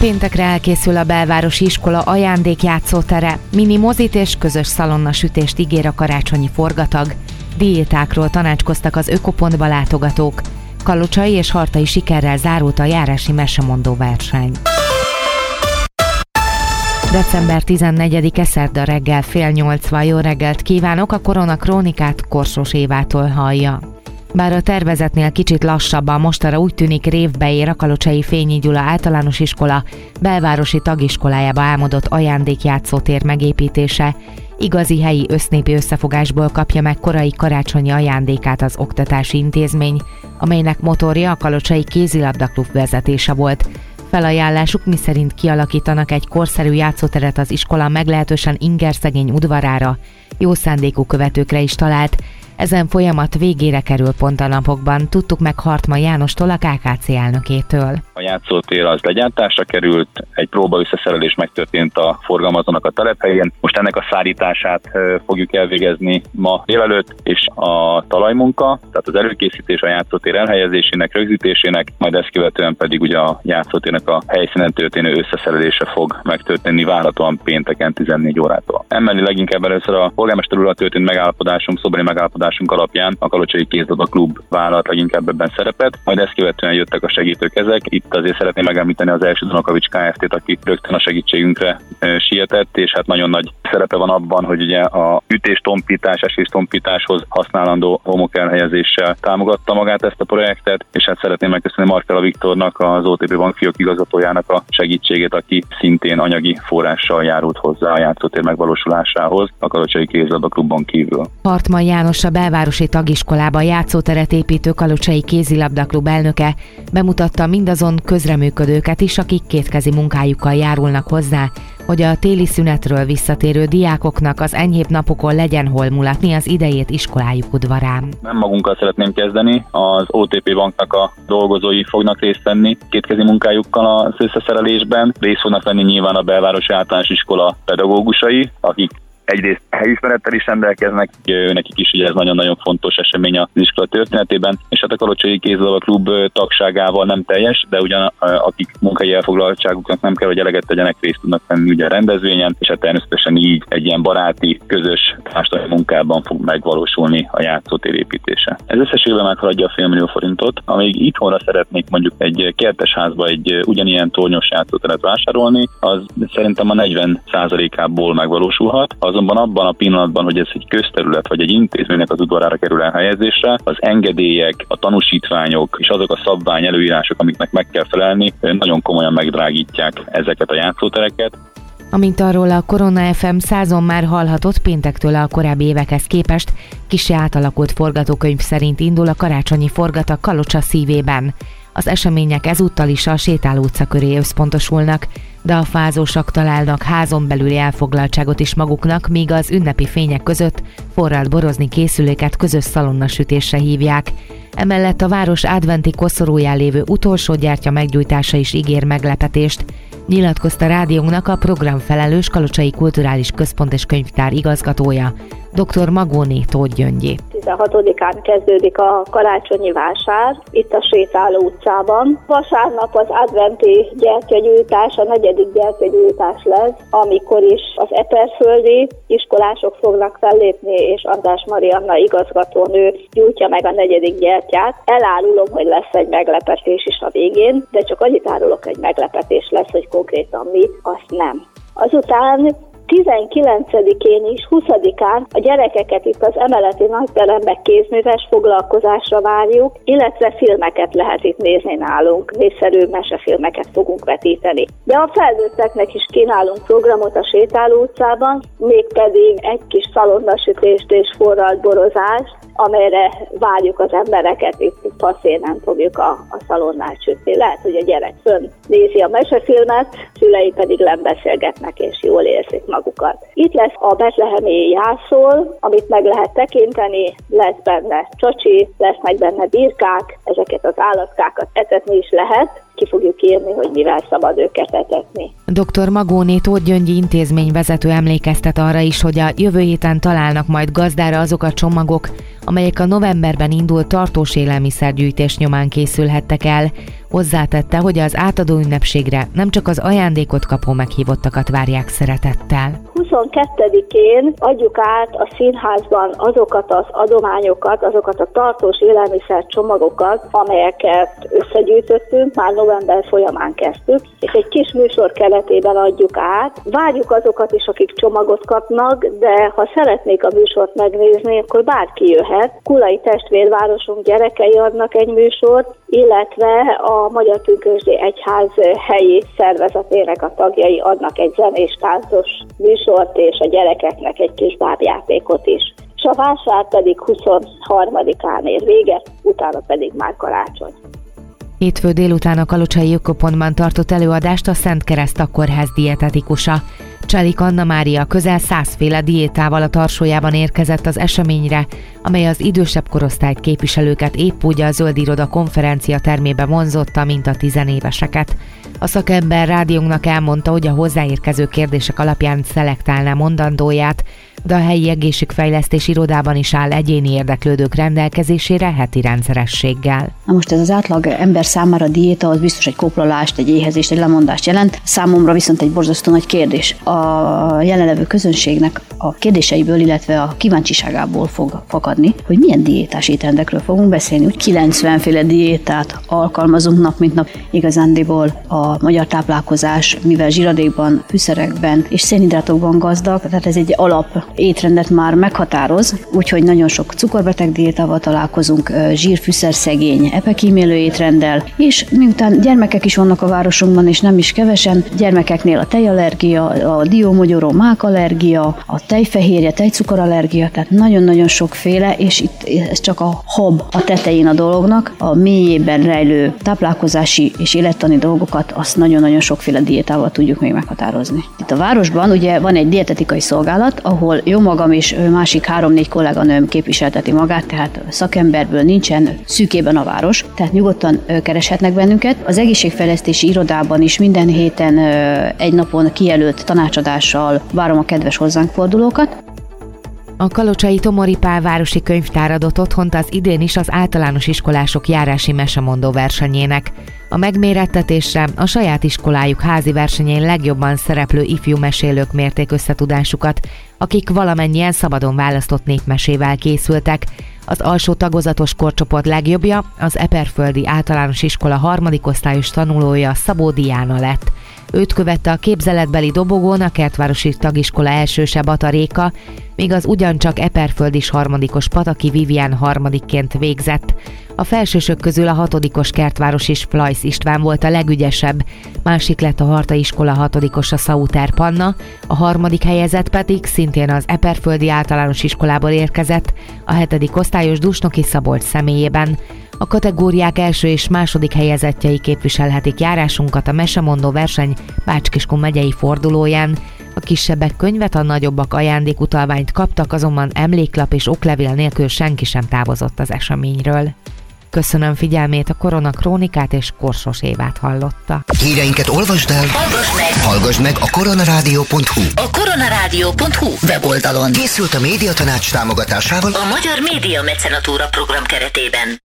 Péntekre elkészül a belvárosi iskola ajándékjátszótere, mini mozit és közös szalonnasütést ígér a karácsonyi forgatag. Diétákról tanácskoztak az Ökopontba látogatók. Kalocsai és Hartai sikerrel zárult a járási mesemondó verseny. December 14-e szerda reggel 7:30. Jó reggelt kívánok, a Korona Krónikát Korsós Évától hallja. Bár a tervezetnél kicsit lassabban, mostanra úgy tűnik révbe ér a Kalocsai Fényi Gyula Általános Iskola belvárosi tagiskolájába álmodott ajándékjátszótér megépítése. Igazi helyi össznépi összefogásból kapja meg korai karácsonyi ajándékát az oktatási intézmény, amelynek motorja a Kalocsai Kézilabdaklub vezetése volt. Felajánlásuk miszerint kialakítanak egy korszerű játszóteret az iskola meglehetősen ingerszegény udvarára, jó szándékú követőkre is talált. Ezen folyamat végére kerül pont a napokban, tudtuk meg Hartman Jánostól, a KKC elnökétől. A játszótér az legyártásra került, egy próba összeszerelés megtörtént a forgalmazónak a telephelyén. Most ennek a szárítását fogjuk elvégezni ma délelőtt, és a talajmunka, tehát az előkészítés a játszótér elhelyezésének, rögzítésének, majd ezt követően pedig ugye a játszótérnek a helyszínen történő összeszerelése fog megtörténni várhatóan pénteken 14 órától. Emellé leginkább először a polgármester úrral történt megállapodásunk, szobori megállapodásunk alapján a Kalocsai Kézilabdaklub vállalt leginkább ebben szerepet, majd ezt követően jöttek a segítőkezek. Itt azért szeretném megemlíteni az első Dunakavics Kft-t, aki rögtön a segítségünkre sietett, és hát nagyon nagy szerepe van abban, hogy ugye a ütés-tompítás, esés-tompításhoz használandó homok elhelyezéssel támogatta magát ezt a projektet, és hát szeretném megköszönni Markella Viktornak, az OTP bankfiók igazgatójának a segítségét, aki szintén anyagi forrással járult hozzá a játszótér megvalósulásához a Kalocsai Kézilabdaklubon kívül. Hartman János, a belvárosi tagiskolába játszóteret építő Kalocsai Kézilabdaklub elnöke bemutatta mindazon közreműködőket is, akik kétkezi munkájukkal járulnak hozzá, hogy a téli szünetről visszatérő diákoknak az enyhébb napokon legyen hol mulatni az idejét iskolájuk udvarán. Nem magunkkal szeretném kezdeni, az OTP banknak a dolgozói fognak részt venni kétkezi munkájukkal az összeszerelésben. Részt fognak venni nyilván a belvárosi általános iskola pedagógusai, akik egyrészt helyismerettel is rendelkeznek, nekik is ugye ez nagyon-nagyon fontos esemény az iskola történetében, és hát a Kalocsai Kézilabdaklub tagságával nem teljes, de ugyan akik munkai elfoglaltságuknak nem kell, hogy eleget tegyenek, részt tudnak venni ugye a rendezvényen, és hát természetesen így egy ilyen baráti, közös társadalmi munkában fog megvalósulni a játszótér építése. Ez összességében meghaladja a 500 000 forintot, amíg itthonra szeretnék mondjuk egy kertesházba egy ugyanilyen tornyos játszóteret vásárolni, az szerintem a 40%-ából megvalósulhat. Azonban abban a pillanatban, hogy ez egy közterület vagy egy intézménynek az udvarára kerül elhelyezésre, az engedélyek, a tanúsítványok és azok a szabvány előírások, amiknek meg kell felelni, nagyon komolyan megdrágítják ezeket a játszótereket. Amint arról a Korona FM 100-on már hallhatott, péntektől a korábbi évekhez képest kissé átalakult forgatókönyv szerint indul a karácsonyi forgatag Kalocsa szívében. Az események ezúttal is a Sétáló utca köré összpontosulnak, de a fázósak találnak házon belüli elfoglaltságot is maguknak, míg az ünnepi fények között forralt borozni készüléket közös szalonnasütésre hívják. Emellett a város adventi koszorúján lévő utolsó gyertya meggyújtása is ígér meglepetést, nyilatkozta rádiónknak a programfelelős Kalocsai Kulturális Központ és Könyvtár igazgatója, dr. Magóné Tóth Gyöngyi. 16-án kezdődik a karácsonyi vásár, itt a Sétáló utcában. Vasárnap az adventi gyertyagyújtás, a 4. gyertyagyújtás lesz, amikor is az eperföldi iskolások fognak fellépni, és András Marianna igazgatónő gyújtja meg a 4. gyertyát. Elárulom, hogy lesz egy meglepetés is a végén, de csak annyit árulok, egy meglepetés lesz, hogy konkrétan mi, azt nem. Azután 19-én is, 20-án a gyerekeket itt az emeleti nagyteremben kézműves foglalkozásra várjuk, illetve filmeket lehet itt nézni nálunk, népszerű mesefilmeket fogunk vetíteni. De a felnőtteknek is kínálunk programot a Sétáló utcában, mégpedig egy kis szalonnasütést és forralt borozást, amelyre várjuk az embereket, itt passzénen fogjuk a szalonnát sütni. Lehet, hogy a gyerek fönn nézi a mesefilmet, szülei pedig lembeszélgetnek és jól érzik magukat. Itt lesz a betlehemi jászol, amit meg lehet tekinteni, lesz benne csacsi, lesznek benne birkák, ezeket az állatkákat etetni is lehet. ki fogjuk írni, hogy mivel szabad őket etetni. Dr. Magóné Tóth Gyöngyi intézményvezető emlékeztet arra is, hogy a jövő héten találnak majd gazdára azok a csomagok, amelyek a novemberben indult tartós élelmiszergyűjtés nyomán készülhettek el. Hozzátette, hogy az átadó ünnepségre nem csak az ajándékot kapó meghívottakat várják szeretettel. 22-én adjuk át a színházban azokat az adományokat, azokat a tartós élelmiszer csomagokat, amelyeket összegyűjtöttünk, már november folyamán kezdtük, és egy kis műsor keretében adjuk át. Várjuk azokat is, akik csomagot kapnak, de ha szeretnék a műsort megnézni, akkor bárki jöhet. Kulai testvérvárosunk gyerekei adnak egy műsort, illetve a Magyar Pünkösdi Egyház helyi szervezetének a tagjai adnak egy zenés táncos műsort, és a gyerekeknek egy kis bábjátékot is. És a vásár pedig 23-án ér véget, utána pedig már karácsony. Hétfő délután a Kalocsai Ökopontban tartott előadást a Szent Kereszt Kórház dietetikusa. Cselik Anna Mária közel 100 féle diétával a tarsójában érkezett az eseményre, amely az idősebb korosztályt képviselőket épp úgy a Zöld Iroda konferencia termébe vonzotta, mint a tizenéveseket. A szakember rádiónknak elmondta, hogy a hozzáérkező kérdések alapján szelektálná mondandóját, de a helyi egészségfejlesztés irodában is áll egyéni érdeklődők rendelkezésére heti rendszerességgel. Na most ez az átlag ember számára diéta, az biztos egy koplalást, egy éhezést, egy lemondást jelent. Számomra viszont egy borzasztó nagy kérdés. A jelenlevő közönségnek a kérdéseiből, illetve a kíváncsiságából fog fakadni, hogy milyen diétás étrendekről fogunk beszélni. Úgy 90 féle diétát alkalmazunk nap mint nap. Igazándiból a magyar táplálkozás, mivel zsiradékban, fűszerekben és szénhidrátokban gazdag, tehát ez egy alap étrendet már meghatároz, úgyhogy nagyon sok cukorbeteg diétával találkozunk, zsír-fűszerszegény, epekímélő étrenddel, és miután gyermekek is vannak a városunkban, és nem is kevesen, gyermekeknél a tejallergia, a diómogyoró mákallergia, a tejfehérje, tejcukorallergia, tehát nagyon-nagyon sokféle, és itt ez csak a hab a tetején a dolognak, a mélyében rejlő táplálkozási és élettani dolgokat, azt nagyon-nagyon sokféle diétával tudjuk még meghatározni. Itt a városban ugye van egy dietetikai szolgálat, ahol jó magam és másik 3-4 kolléganőm képviselteti magát, tehát szakemberből nincsen szűkében a város, tehát nyugodtan kereshetnek bennünket. Az egészségfejlesztési irodában is minden héten egy napon kijelölt tanácsadással várom a kedves hozzánk fordulókat. A Kalocsai Tomori Pál városi könyvtár adott otthont az idén is az általános iskolások járási mesemondó versenyének. A megmérettetésre a saját iskolájuk házi versenyén legjobban szereplő ifjú mesélők mérték összetudásukat, akik valamennyien szabadon választott népmesével készültek. Az alsó tagozatos korcsoport legjobbja az Eperföldi Általános Iskola 3. osztályos tanulója Szabó Diana lett. Őt követte a képzeletbeli dobogón a Kertvárosi Tagiskola elsőse Bata Réka, míg az ugyancsak eperföldis 3. Pataki Vivian harmadikként végzett. A felsősök közül a 6. Kertvárosi Splajsz István volt a legügyesebb, másik lett a Harta Iskola 6. a Sauter Panna, a 3. helyezett pedig szintén az Eperföldi Általános Iskolából érkezett, a 7. osztályos Dusnoki Szabolcs személyében. A kategóriák első és második helyezettjei képviselhetik járásunkat a mesemondó verseny Bács-Kiskun megyei fordulóján. A kisebbek könyvet, a nagyobbak ajándékutalványt kaptak, azonban emléklap és oklevél nélkül senki sem távozott az eseményről. Köszönöm figyelmét, a Korona Krónikát és Korsos Évát hallotta. Híreinket olvasd el, hallgass meg a koronarádió.hu. A koronarádió.hu weboldalon. Készült a Médiatanács támogatásával a Magyar Média Mecenatúra program keretében.